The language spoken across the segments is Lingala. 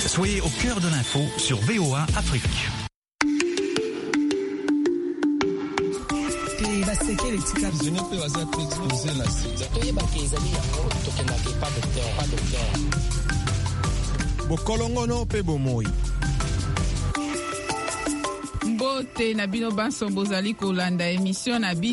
Soyez au cœur de l'info sur VOA Afrique. Bokolongono pe bomoi. Mbote na bino banso bozali kolanda émission na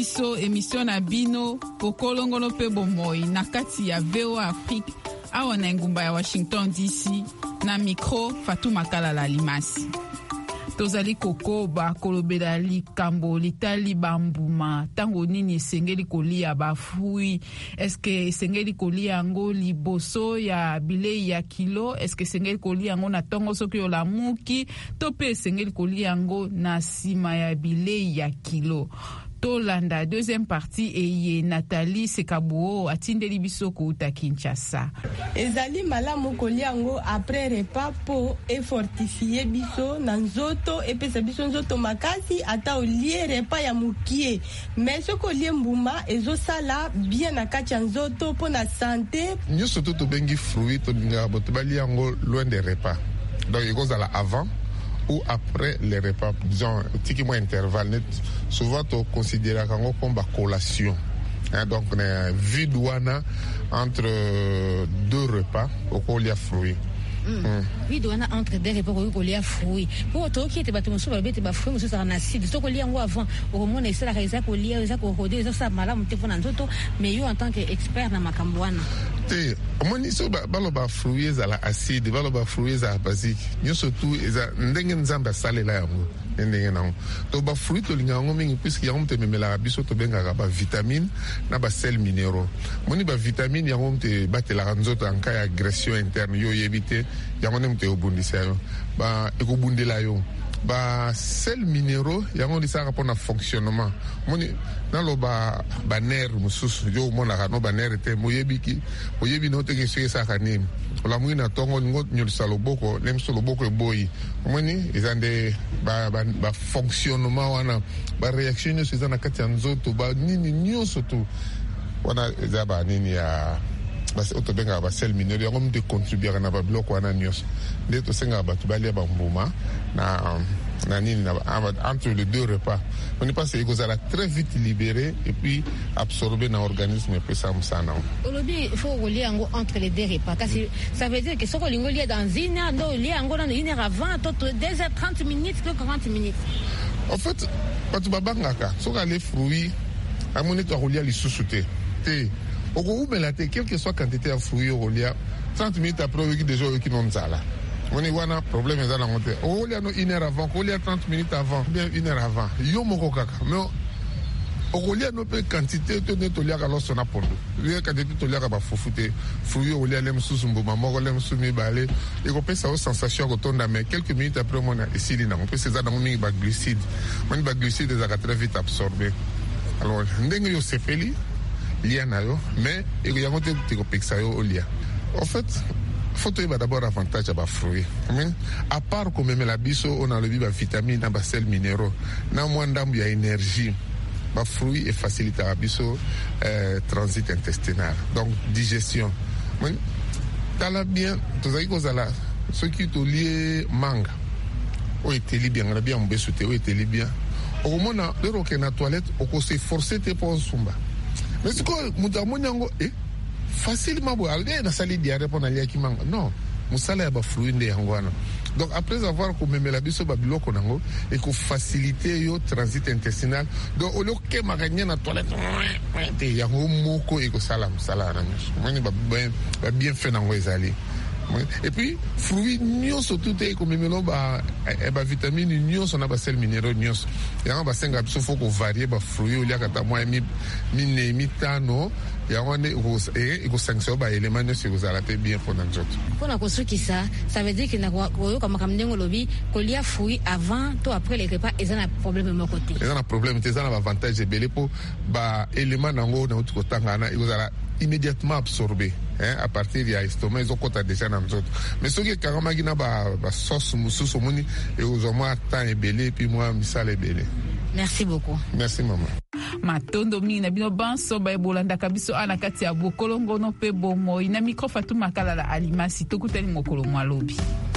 bino bokolongono pe bomoi na kati ya VOA Afrique awa na ngumba ya Washington DC na micro Fatou Makalala Limasi. Tozali kokoba kolobela likambo litali bambuma tango nini esengeli kolia bafui. Eske esengeli kolia yango liboso ya bilei ya kilo? Eske esengeli kolia yango na tongo soki olamuki? To pe esengeli kolia yango na sima ya bilei ya kilo? Tolanda deuxième partie eye Nathalie Sekabuo atindeli biso kouta Kinshasa. Ezali malamu kolia yango après repas po fortifier biso na nzoto epesa biso nzoto makasi ata olie repas ya mukie. Mais soko olie mbuma ezosala bien na kati ya nzoto po na santé. Nyonso to bengi fruit to linga boto bali yango loin des repas. Donc ekozala avant ou après les repas, disons, tiki mo intervalle net, souvent on considère comme la collation. Donc, on a vide entre deux repas au colia fruits. Oui, on a entre des repas au colia fruits. Pour autant, qui était battu, monsieur, bébé, bah, fruits, monsieur, ça en acide. Ce qu'on lit en haut avant, au moment où la résa, qu'on lit, ça qu'on rodait, ça, malade, on te fait un autre, mais yo, en tant qu'expert dans ma cambouana. Moni so baloba fruits za la acide, baloba fruits za basique. Nyo surtout eza ndenge nzamba sale la yango. Ndenge nango. To ba fruit to linga ngo mingi puisque yango te memela biso to benga ba vitamine na ba sel minéraux. Moni ba vitamine yango te batela nzoto en cas agression interne yo yebite yango ne mte obundisa yo. Ba ekobundela yo. Ba sel minéraux yango disaka pona fonctionnement. Moni nalo ba nerf mususu yo mona kano ba nerf te moyebiki oyebi no te ke sesa kanim la muina tongo ngot nyol saloboko nem soloboko e boyi moni ezande ba fonctionnement wana ba réaction yo seza na kati ya nzoto ba nini nyoso tu wana ezaba nini ya basi otobenga ba sel minéraux yango mte contribuer na ba bloc wana nyos nde to senga ba tubali ba mbuma na nini entre les deux repas on est passé à très vite libéré et puis absorbé dans l'organisme et puis ça me sana. Aujourd'hui il faut relier entre les deux repas parce que ça veut dire que ce qu'on lit dans une heure non lié encore dans une heure avant 2h30 minutes que 40 minutes. En fait quand tu babangaka so les fruits à mon état relié les sous-souté té au goût melate quelle que soit quantité de fruits relié 30 minutes après il déjà qui non ça là. On y a un problème dans la montée. On y a une heure avant, on y a 30 minutes avant, bien une heure avant. Yo moko kaka. Mais on y a une quantité de nettoyage alors son apport. Il y a quantité de nettoyage à foufoute. Fruits on y a les sous maman, on les sous balé. Et on peut ça aux sensations quand on a mais quelques minutes après on a ici on peut c'est ça dans une bag glucide. Mon bag glucide est très vite absorbé. Alors ndenge yo sepeli liya na yo mais il y a un côté que pexa yo liya. En fait faut d'abord avantage à bas fruits. À part qu'on met la biso, on a le vitamine, on a sel minéraux. Na moins d'ambu y a énergie. Bas fruits et facilite à biso transit intestinal. Donc digestion. T'as la bien, tu as dit là, ce qui te lié manga. O était bien, on a bien mbesute, o était bien. Au moment où on est na toilette, on s'est forcé te pour sumba. Mais c'est quoi, mutamonyango facilement aller na sali diarrhée pour aller qui manga non musala ya ba fruit nde yangwana donc après avoir commémé la biso ba biloko nango et ko faciliter yo transit intestinal donc au lieu que maganya na toilette te yango moko et ko sala na moni ba bien fait nango ezali. Et puis fruits nyonso tout est comme melo ba vitamine nyonso na ba sel minéraux nyonso yango ba senga biso faut ko varier ba fruits au lieu kata moi mi tano yango ne ko sanction ba élément nyonso ko zala te bien pour nzoto pona ko soki ça veut dire que na ko kama kamnengo lobi ko lia fruits avant to après les repas et ça na problème mon côté et ça na problème te ça na avantage belé pour ba élément nango na ko tangana ko zala immédiatement absorbé à partir de l'estomac ils ont quota déjà dans autres mais ce qui est carrément qui n'a pas sauce mususu moni et aux hommes temps est belé puis moi misale belé. Merci beaucoup. Merci maman. Matondo mingi na bino banso ba ebolanda kabiso ana kati ya bokolongo no pe bomo ina micro Fatou Makalala Alimasi tokutani mokolo mwalobi.